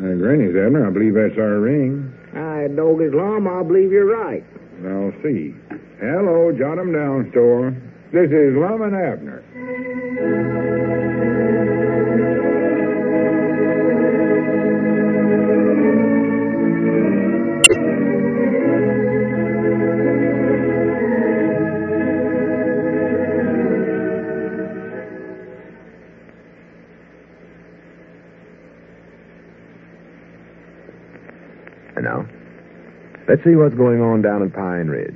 Granny's, Abner. I believe that's our ring. Dog Islam, I believe you're right. I'll see. Hello, Jot 'em Down store. This is Lum and Abner. And now, let's see what's going on down at Pine Ridge.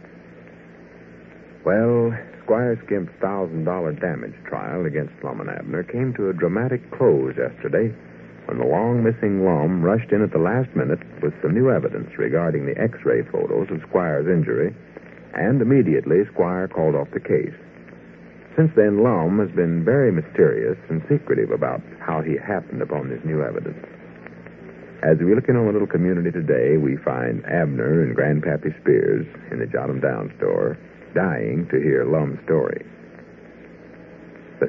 Well, Squire Skimp's $1,000 damage trial against Lum and Abner came to a dramatic close yesterday when the long-missing Lum rushed in at the last minute with some new evidence regarding the X-ray photos of Squire's injury, and immediately Squire called off the case. Since then, Lum has been very mysterious and secretive about how he happened upon this new evidence. As we look in on the little community today, we find Abner and Grandpappy Spears in the Jot 'em Down store, dying to hear Lum's story. But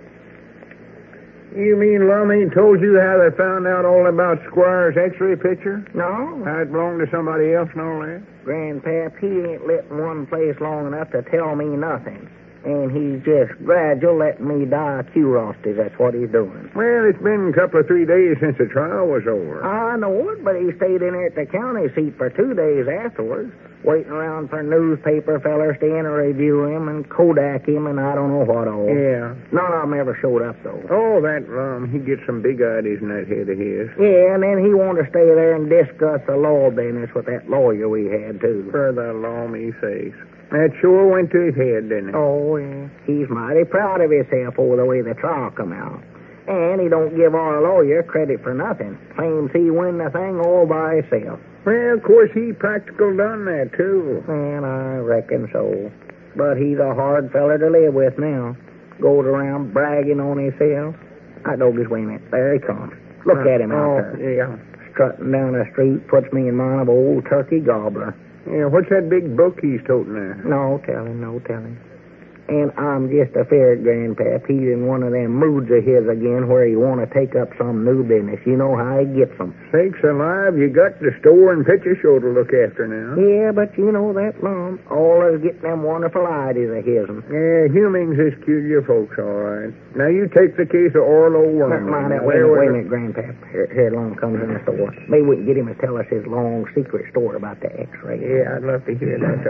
You mean Lum ain't told you how they found out all about Squire's X-ray picture? No, How it belonged to somebody else and all that? Grandpap, he ain't lit in one place long enough to tell me nothing. And he's just gradual letting me die of curiosity. That's what he's doing. Well, it's been a couple of 3 days since the trial was over. I know it, but he stayed in there at the county seat for 2 days afterwards, waiting around for newspaper fellers to interview him and Kodak him and I don't know what all. Yeah. None of them ever showed up, though. Oh, that Lum, he gets some big ideas in that head of his. Yeah, and then he wanted to stay there and discuss the law business with that lawyer we had, too. For the Lum, he says. That sure went to his head, didn't it? Oh, yeah. He's mighty proud of himself over the way the trial come out. And he don't give our lawyer credit for nothing. Claims he win the thing all by himself. Well, of course, he practical done that, too. And I reckon so. But he's a hard feller to live with now. Goes around bragging on himself. I don't just wait a minute. There he comes. Look at him out there. Yeah. Strutting down the street puts me in mind of old Turkey Gobbler. Yeah, what's that big book he's toting there? No telling, no telling. And I'm just afraid, Grandpap, he's in one of them moods of his again where he want to take up some new business. You know how he gets them. Sakes alive, you got the store and picture show to look after now. Yeah, but you know that Lum. All of getting them wonderful ideas of his. Yeah, Humings is peculiar folks, all right. Now, you take the case of Orlo Worm. Wait a minute, Grandpap. Here Lum comes in the store. Maybe we can get him to tell us his long secret story about the X-ray. Yeah, I'd love to hear that.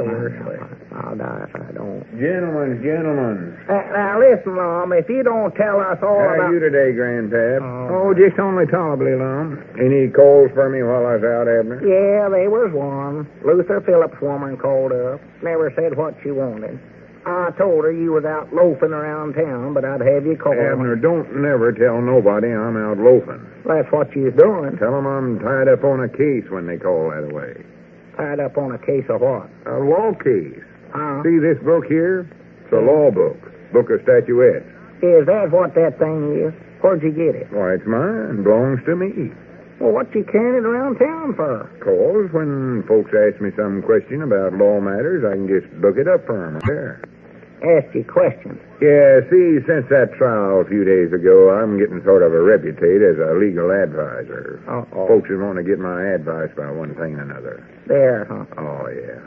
I'll die if I don't. Gentlemen. Now, listen, Lum, if you don't tell us all How about... are you today, Grandpap? Oh, just only tolerably, Lum. Any calls for me while I was out, Abner? Yeah, there was one. Luther Phillips' woman called up. Never said what she wanted. I told her you was out loafing around town, but I'd have you call. Abner, don't never tell nobody I'm out loafing. That's what you's doing. Tell 'em I'm tied up on a case when they call that way. Tied up on a case of what? A law case. Huh? See this book here? It's a law book. Book of statuettes. Is that what that thing is? Where'd you get it? Why, it's mine. Belongs to me. Well, what you carrying it around town for? 'Cause when folks ask me some question about law matters, I can just look it up for 'em. There. Ask you questions. Yeah, see, since that trial a few days ago, I'm getting sort of a reputation as a legal advisor. Uh-oh. Folks are wanting to get my advice about one thing and another. There, huh? Oh, yeah.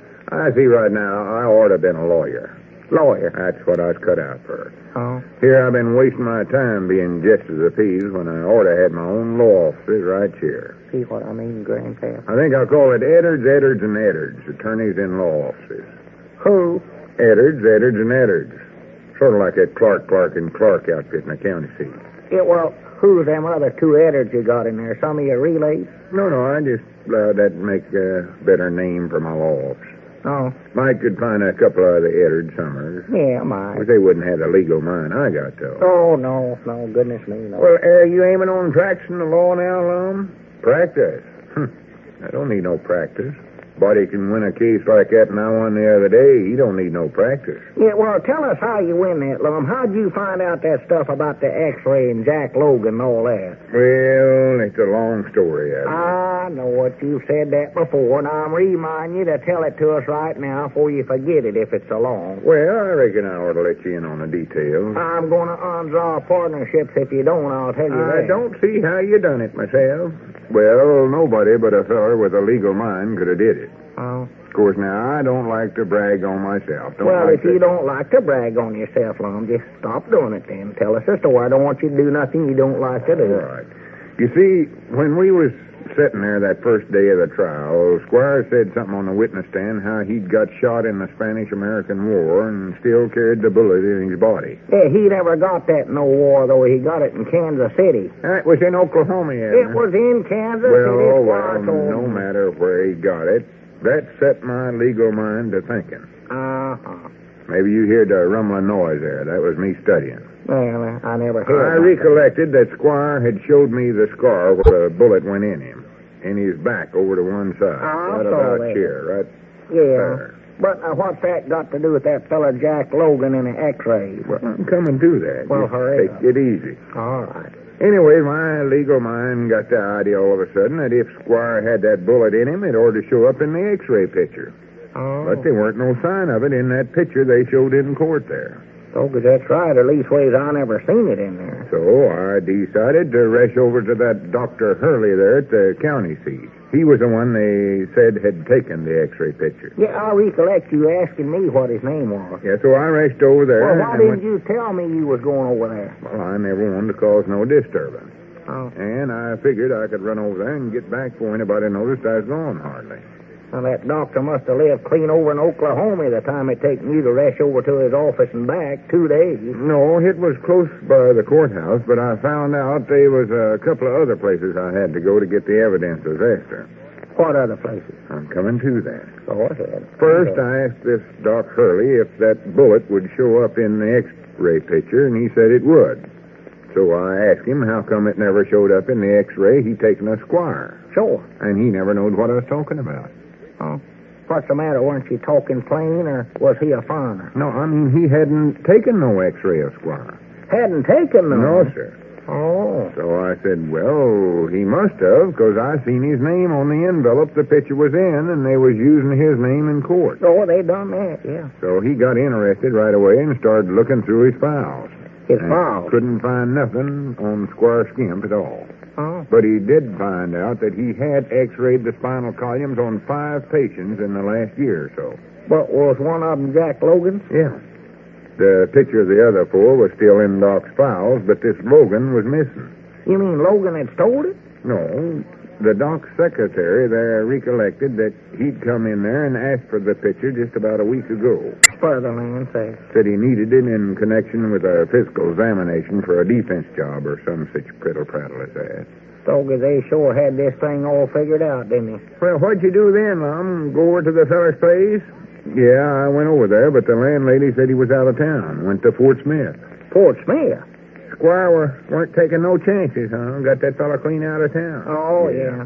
I see right now I ought to have been a lawyer. Lawyer. That's what I was cut out for. Oh. Here I've been wasting my time being justice of peace when I ought to have my own law offices right here. See what I mean, Grandpap? I think I'll call it Eddards, Eddards, and Eddards, attorneys in law offices. Who? Eddards, Eddards, and Eddards. Sort of like that Clark and Clark outfit in the county seat. Yeah, well, who's them other two Eddards you got in there? Some of your relays? No, I just allowed that to make a better name for my law office. Oh. Mike could find a couple of other Eddards somewhere. Yeah, Mike. But they wouldn't have the legal mind I got, though. Oh, no, goodness me, no. Well, are you aiming on practicing the law now, Lum? Practice? I don't need no practice. Body can win a case like that and I won the other day. He don't need no practice. Yeah, well, tell us how you win that, Lum. How'd you find out that stuff about the X-ray and Jack Logan and all that? Well, it's a long story, I know what you've said that before, and I'm reminding you to tell it to us right now before you forget it if it's so long. Well, I reckon I ought to let you in on the details. I'm going to undraw partnerships if you don't, I'll tell you that. I don't see how you done it myself. Well, nobody but a feller with a legal mind could have did it. Oh. Of course, now, I don't like to brag on myself. If you don't like to brag on yourself, Lum, just stop doing it then. Tell us the story. I don't want you to do nothing you don't like to do. All right. You see, when we was sitting there that first day of the trial, Squire said something on the witness stand how he'd got shot in the Spanish-American War and still carried the bullet in his body. Yeah, he never got that in no war, though. He got it in Kansas City. It was in Oklahoma, It was in Kansas City. Well, no matter where he got it, that set my legal mind to thinking. Uh-huh. Maybe you heard the rumbling noise there. That was me studying. Well, I never heard I recollected that Squire had showed me the scar where the bullet went in him. In his back over to one side. Right about here, right? Yeah. There. But what's that got to do with that fella Jack Logan in the X-ray? Well, I'm coming to that. Well, hurry up. Take it easy. All right. Anyway, my legal mind got the idea all of a sudden that if Squire had that bullet in him, it ought to show up in the X-ray picture. Oh. But there weren't no sign of it in that picture they showed in court there. Oh, 'cause that's right. Or leastways, I never seen it in there. So I decided to rush over to that Dr. Hurley there at the county seat. He was the one they said had taken the X-ray picture. Yeah, I recollect you asking me what his name was. Yeah, so I rushed over there. Well, why didn't you tell me you was going over there? Well, I never wanted to cause no disturbance. Oh. And I figured I could run over there and get back before anybody noticed I was gone hardly. Well, that doctor must have lived clean over in Oklahoma the time it taken you to rush over to his office and back 2 days. No, it was close by the courthouse, but I found out there was a couple of other places I had to go to get the evidence of Esther. What other places? I'm coming to that. Go ahead. First, I asked this Doc Hurley if that bullet would show up in the X-ray picture, and he said it would. So I asked him how come it never showed up in the X-ray he'd taken a Squire. Sure. And he never knowed what I was talking about. Oh. What's the matter? Weren't you talking plain, or was he a foreigner? No, I mean, he hadn't taken no X-ray of Squire. Hadn't taken no? No, sir. Oh. So I said, well, he must have, because I seen his name on the envelope the picture was in, and they was using his name in court. Oh, they done that, yeah. So he got interested right away and started looking through his files. His files? Couldn't find nothing on Squire Skimp at all. Oh. But he did find out that he had X-rayed the spinal columns on 5 patients in the last year or so. But was one of them Jack Logan's? Yeah. The picture of the other 4 was still in Doc's files, but this Logan was missing. You mean Logan had stole it? No. The Doc's secretary there recollected that he'd come in there and asked for the picture just about a week ago. For the land's sake. Said he needed it in connection with a physical examination for a defense job or some such prittle-prattle as that. So they sure had this thing all figured out, didn't they? Well, what'd you do then, Lum? Go over to the feller's place? Yeah, I went over there, but the landlady said he was out of town. Went to Fort Smith. Fort Smith? Squire weren't taking no chances, huh? Got that fella clean out of town. Oh, yeah.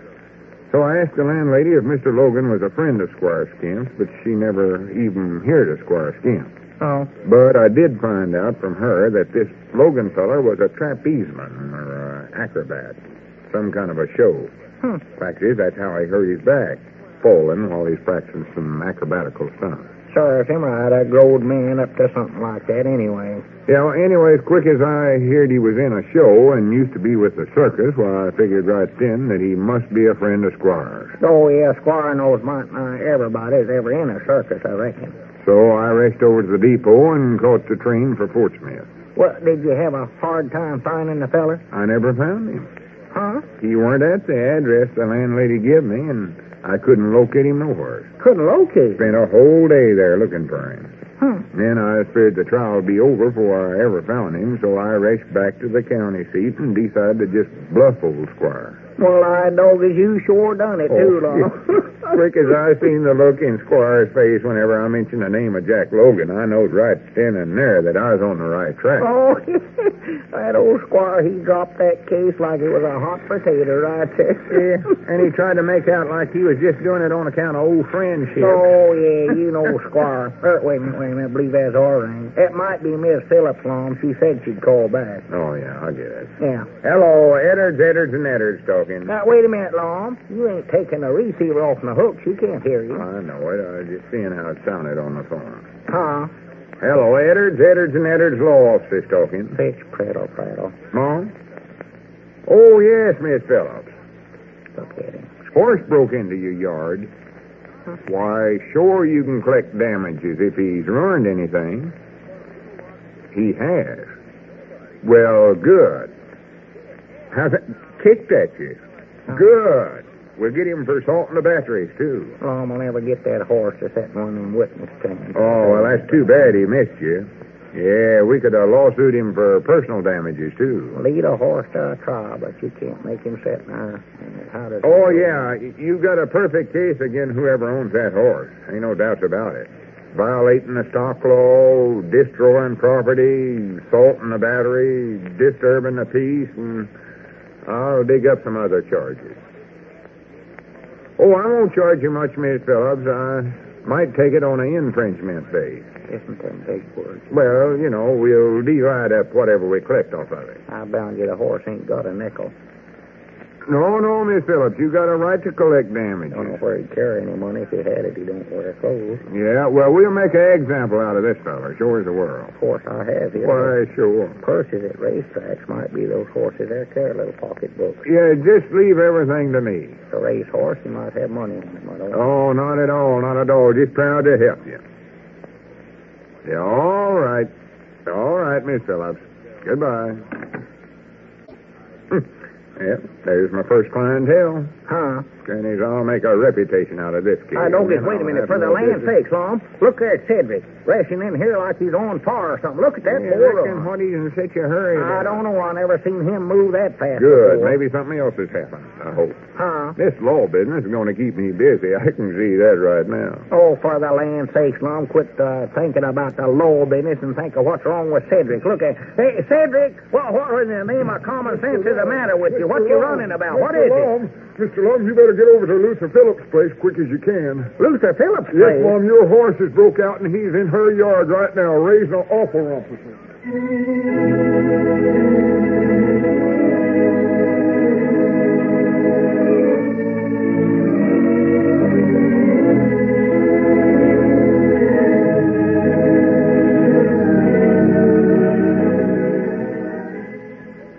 So I asked the landlady if Mr. Logan was a friend of Squire Skimp's, but she never even heard of Squire Skimp. Oh. But I did find out from her that this Logan feller was a trapezeman or acrobat. Some kind of a show. Fact is, that's how he hurt his back, falling while he's practicing some acrobatical stunts. Serves him right. A growed man up to something like that anyway. Yeah, well, anyway, as quick as I heard he was in a show and used to be with the circus, well, I figured right then that he must be a friend of Squire's. Oh, yeah, Squire knows everybody's ever in a circus, I reckon. So I raced over to the depot and caught the train for Fort Smith. Well, did you have a hard time finding the feller? I never found him. Huh? He weren't at the address the landlady gave me, and I couldn't locate him nowhere. Couldn't locate? Spent a whole day there looking for him. Then I feared the trial would be over before I ever found him, so I raced back to the county seat and decided to just bluff old Squire. Well, I know that you sure done it, too, Lon. Quick as I seen the look in Squire's face whenever I mentioned the name of Jack Logan, I knowed right then and there that I was on the right track. Oh, that old Squire, he dropped that case like it was a hot potato, right there. Yeah, and he tried to make out like he was just doing it on account of old friendship. Oh, yeah, you know Squire. Wait a minute, I believe that's our ring. It might be Miss Phillips, Lon. She said she'd call back. Oh, yeah, I get it. Yeah. Hello, Eddards and Eddards talking. Now, wait a minute, Lon. You ain't taking the receiver off the hook. She can't hear you. I know it. I was just seeing how it sounded on the phone. Huh? Hello, Eddards and Eddards Law Office talking. Pitch, prattle. Mom? Oh, yes, Miss Phillips. Look at him. Horse broke into your yard. Why, sure you can collect damages if he's ruined anything. He has. Well, good. How's it kicked at you? Good. We'll get him for assaulting the batteries, too. Lon will never get that horse to set one in witness stand. Oh, well, that's too bad he missed you. Yeah, we could lawsuit him for personal damages, too. Lead a horse to a trial, but you can't make him sit now. How does Oh, yeah, you've got a perfect case against whoever owns that horse. Ain't no doubts about it. Violating the stock law, destroying property, assaulting the battery, disturbing the peace, and I'll dig up some other charges. Oh, I won't charge you much, Miss Phillips. I might take it on an infringement base. Isn't them big words? Well, you know, we'll divide up whatever we collect off of it. I bound you the horse ain't got a nickel. No, Miss Phillips, you got a right to collect damages. Don't know where he'd carry any money if he had it. He don't wear clothes. Yeah, well, we'll make an example out of this fella, sure as the world. Of course, I have here. Why, sure. Purses at racetracks might be those horses there carry little pocketbooks. Yeah, just leave everything to me. A race horse, he might have money on him. Oh, not at all, not at all. Just proud to help you. Yeah, all right. All right, Miss Phillips. Goodbye. Yep, there's my first clientele. Huh? Grannies, I'll make a reputation out of this kid. I don't get, wait a minute, for the land's sake, Lon. Look there at Cedric, racing in here like he's on fire or something. Look at that Yeah, poor reckon what he's in such a hurry. I don't know. I never seen him move that fast Good. before. Maybe something else has happened, I hope. Huh? This law business is going to keep me busy. I can see that right now. Oh, for the land's sake, Lon, quit thinking about the law business and think of what's wrong with Cedric. Look at, hey, Cedric, what in the name of common sense is the matter with you? What you running about? What is it? Mr. Lum, you better get over to Luther Phillips' place quick as you can. Luther Phillips' Yes, place? Lum, your horse is broke out and he's in her yard right now, raising an awful rumpus.